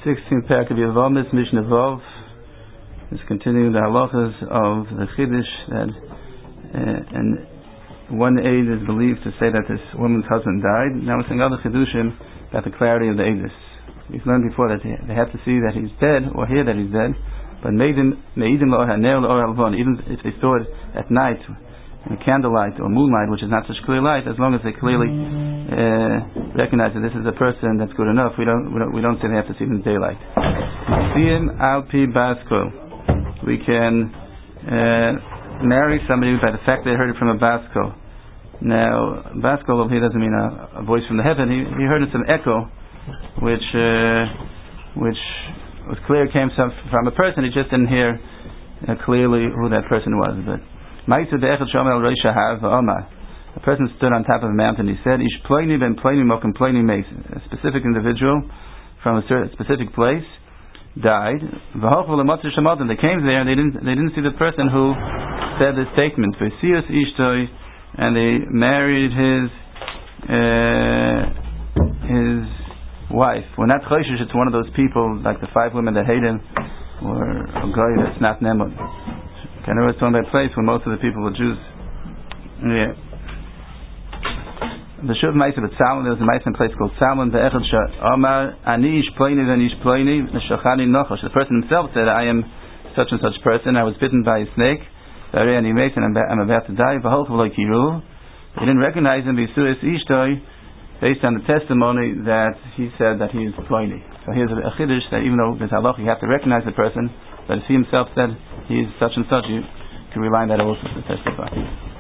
16th parak of Yevamis, Mishnah Vov, is continuing the halachas of the Chiddush that and one aid is believed to say that this woman's husband died. Now we're saying other Chiddushim about the clarity of the aidus. We've learned before that they have to see that he's dead or hear that he's dead, but even if they saw it at night in candlelight or moonlight, which is not such clear light, as long as they clearly recognize that this is a person that's good enough, we don't say they have to see it in daylight. We can marry somebody by the fact they heard it from a baskol. Now, baskol over here doesn't mean a voice from the heaven. He heard it some echo, which was clear came from a person. He just didn't hear clearly who that person was. But a person stood on top of a mountain. He said, "Ish ploini ben ploini mokem ploini meis." A specific individual from a specific place died. They came there and they didn't see the person who said the statement. And they married his wife. We're not choishish. It's one of those people like the 5 women that hate him, or a guy that's not Nemon. I know it's on that place where most of the people were Jews. Yeah. The Shuv Ma'aseh with Salmon, there was a Ma'aseh in a place called Salmon. The Echad Amar Ani Ish Ploini V'Ani Ish Ploini Neshachani Nochosh. The person himself said, "I am such and such person. I was bitten by a snake. And I'm about to die." They didn't recognize him based on the testimony that he said that he is Ploini. So here's a Chiddush that even though there's halach, you have to recognize the person, but if he himself said he is such and such, you can rely on that also to testify.